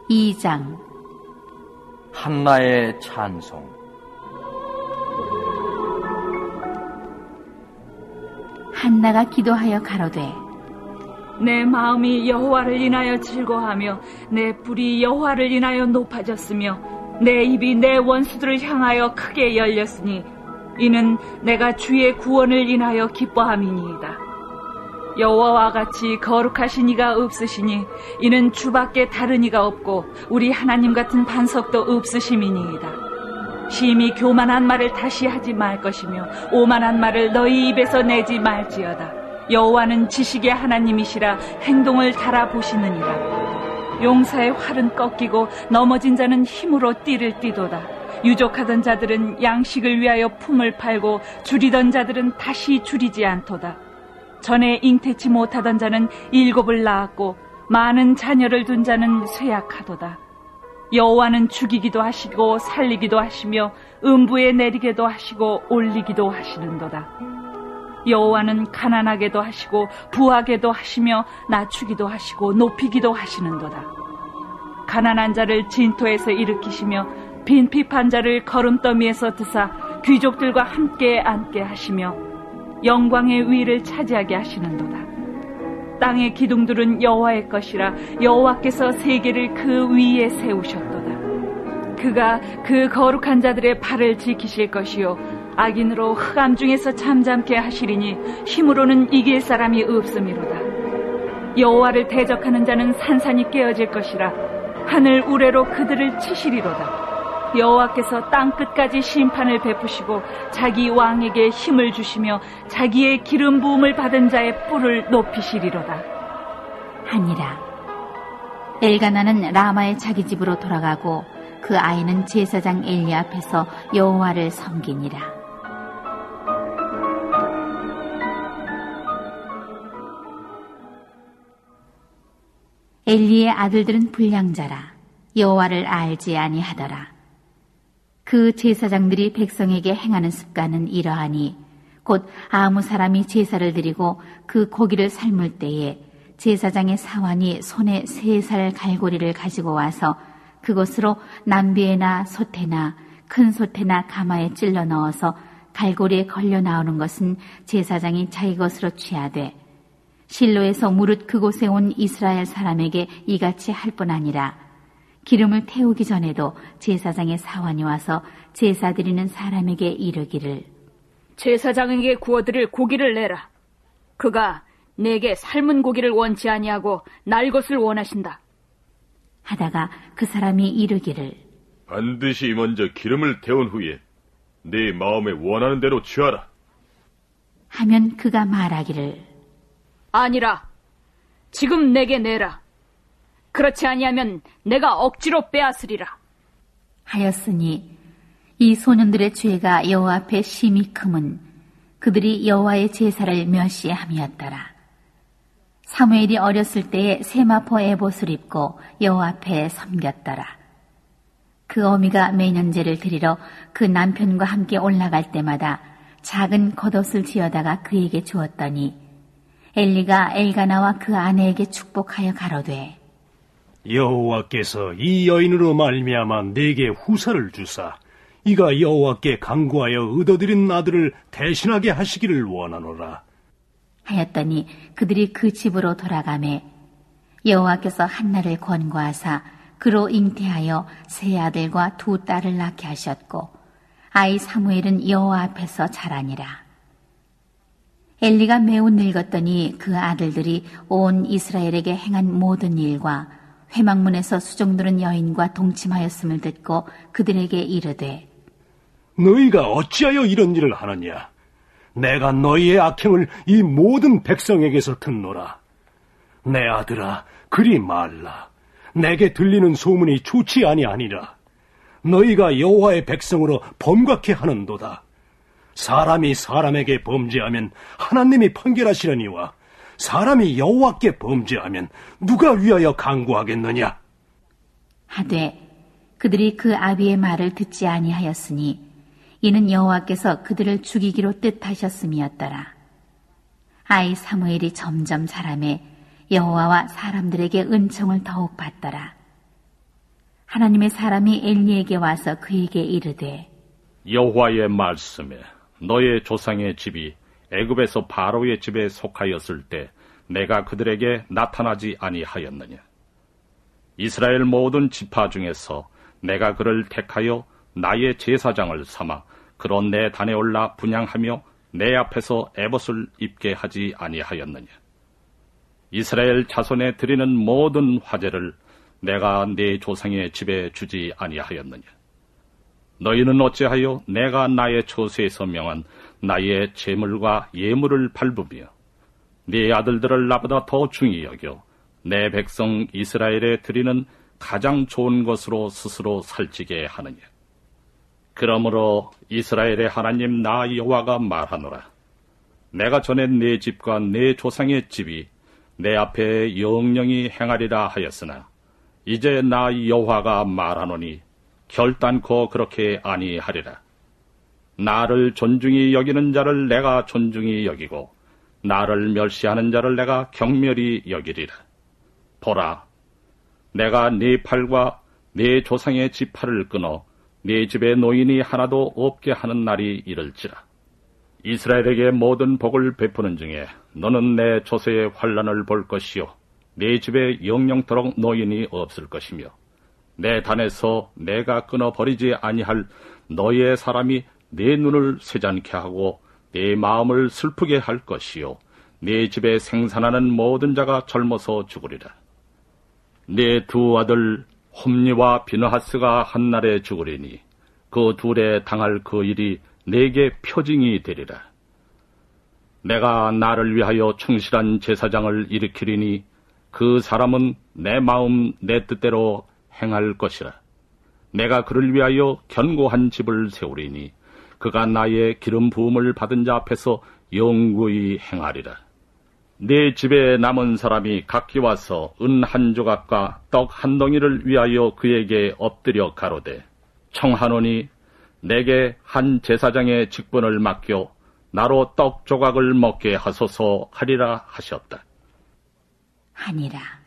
2장. 한나의 찬송. 한나가 기도하여 가로되, 내 마음이 여호와를 인하여 즐거워하며 내 뿔이 여호와를 인하여 높아졌으며 내 입이 내 원수들을 향하여 크게 열렸으니 이는 내가 주의 구원을 인하여 기뻐함이니이다. 여호와와 같이 거룩하신 이가 없으시니 이는 주밖에 다른 이가 없고 우리 하나님 같은 반석도 없으심이니이다. 심히 교만한 말을 다시 하지 말 것이며 오만한 말을 너희 입에서 내지 말지어다. 여호와는 지식의 하나님이시라 행동을 달아보시느니라. 용사의 활은 꺾이고 넘어진 자는 힘으로 띠를 띠도다. 유족하던 자들은 양식을 위하여 품을 팔고 줄이던 자들은 다시 줄이지 않도다. 전에 잉태치 못하던 자는 7을 낳았고 많은 자녀를 둔 자는 쇠약하도다. 여호와는 죽이기도 하시고 살리기도 하시며 음부에 내리게도 하시고 올리기도 하시는도다. 여호와는 가난하게도 하시고 부하게도 하시며 낮추기도 하시고 높이기도 하시는도다. 가난한 자를 진토에서 일으키시며 빈핍한 자를 거름더미에서 드사 귀족들과 함께 앉게 하시며 영광의 위를 차지하게 하시는도다. 땅의 기둥들은 여호와의 것이라 여호와께서 세계를 그 위에 세우셨도다. 그가 그 거룩한 자들의 발을 지키실 것이요 악인으로 흑암 중에서 잠잠케 하시리니 힘으로는 이길 사람이 없음이로다. 여호와를 대적하는 자는 산산이 깨어질 것이라 하늘 우레로 그들을 치시리로다. 여호와께서 땅끝까지 심판을 베푸시고 자기 왕에게 힘을 주시며 자기의 기름 부음을 받은 자의 뿔을 높이시리로다 하니라. 엘가나는 라마의 자기 집으로 돌아가고 그 아이는 제사장 엘리 앞에서 여호와를 섬기니라. 엘리의 아들들은 불량자라 여호와를 알지 아니하더라. 그 제사장들이 백성에게 행하는 습관은 이러하니 곧 아무 사람이 제사를 드리고 그 고기를 삶을 때에 제사장의 사환이 손에 3살 갈고리를 가지고 와서 그것으로 남비에나 솥에나 큰 솥에나 가마에 찔러 넣어서 갈고리에 걸려 나오는 것은 제사장이 자기 것으로 취하되 실로에서 무릇 그곳에 온 이스라엘 사람에게 이같이 할 뿐 아니라 기름을 태우기 전에도 제사장의 사환이 와서 제사 드리는 사람에게 이르기를 제사장에게 구워드릴 고기를 내라. 그가 내게 삶은 고기를 원치 아니하고 날 것을 원하신다 하다가 그 사람이 이르기를 반드시 먼저 기름을 태운 후에 네 마음에 원하는 대로 취하라 하면 그가 말하기를 아니라 지금 내게 내라. 그렇지 아니하면 내가 억지로 빼앗으리라 하였으니 이 소년들의 죄가 여호와 앞에 심히 크면 그들이 여호와의 제사를 멸시함이었더라. 사무엘이 어렸을 때에 세마포 에봇을 입고 여호와 앞에 섬겼더라. 그 어미가 매년제를 드리러 그 남편과 함께 올라갈 때마다 작은 겉옷을 지어다가 그에게 주었더니 엘리가 엘가나와 그 아내에게 축복하여 가로되 여호와께서 이 여인으로 말미암아 내게 후사를 주사 이가 여호와께 간구하여 얻어들인 아들을 대신하게 하시기를 원하노라 하였더니 그들이 그 집으로 돌아가매 여호와께서 한나를 권고하사 그로 잉태하여 3아들과 2딸을 낳게 하셨고 아이 사무엘은 여호와 앞에서 자라니라. 엘리가 매우 늙었더니 그 아들들이 온 이스라엘에게 행한 모든 일과 회막문에서 수종드는 여인과 동침하였음을 듣고 그들에게 이르되 너희가 어찌하여 이런 일을 하느냐? 내가 너희의 악행을 이 모든 백성에게서 듣노라. 내 아들아, 그리 말라. 내게 들리는 소문이 좋지 아니하니라. 너희가 여호와의 백성으로 범죄케 하는도다. 사람이 사람에게 범죄하면 하나님이 판결하시려니와 사람이 여호와께 범죄하면 누가 위하여 간구하겠느냐? 하되 그들이 그 아비의 말을 듣지 아니하였으니 이는 여호와께서 그들을 죽이기로 뜻하셨음이었더라. 아이 사무엘이 점점 자라매 여호와와 사람들에게 은총을 더욱 받더라. 하나님의 사람이 엘리에게 와서 그에게 이르되 여호와의 말씀에 너의 조상의 집이 애굽에서 바로의 집에 속하였을 때 내가 그들에게 나타나지 아니하였느냐. 이스라엘 모든 지파 중에서 내가 그를 택하여 나의 제사장을 삼아 그런 내 단에 올라 분향하며 내 앞에서 에봇을 입게 하지 아니하였느냐. 이스라엘 자손에 드리는 모든 화제를 내가 네 조상의 집에 주지 아니하였느냐. 너희는 어찌하여 내가 나의 처소에서 명한 나의 제물과 예물을 밟으며 네 아들들을 나보다 더 중히 여겨 내 백성 이스라엘에 드리는 가장 좋은 것으로 스스로 살찌게 하느냐. 그러므로 이스라엘의 하나님 나 여호와가 말하노라. 내가 전에 네 집과 네 조상의 집이 내 앞에 영영히 행하리라 하였으나 이제 나 여호와가 말하노니 결단코 그렇게 아니하리라. 나를 존중히 여기는 자를 내가 존중히 여기고 나를 멸시하는 자를 내가 경멸히 여기리라. 보라, 내가 네 팔과 네 조상의 집 팔을 끊어 네 집에 노인이 하나도 없게 하는 날이 이를지라. 이스라엘에게 모든 복을 베푸는 중에 너는 내 조세의 환난을 볼 것이요 네 집에 영영토록 노인이 없을 것이며 내 단에서 내가 끊어버리지 아니할 너의 사람이 네 눈을 쇠잔케 하고 네 마음을 슬프게 할 것이요 네 집에 생산하는 모든 자가 젊어서 죽으리라. 네 두 아들 홈니와 비느하스가 한날에 죽으리니 그 둘에 당할 그 일이 내게 표징이 되리라. 내가 나를 위하여 충실한 제사장을 일으키리니 그 사람은 내 마음 내 뜻대로 행할 것이라. 내가 그를 위하여 견고한 집을 세우리니 그가 나의 기름 부음을 받은 자 앞에서 영구히 행하리라. 네 집에 남은 사람이 각기 와서 은 한 조각과 떡 한 덩이를 위하여 그에게 엎드려 가로되 청하노니 내게 한 제사장의 직분을 맡겨 나로 떡 조각을 먹게 하소서 하리라 하셨다. 하니라.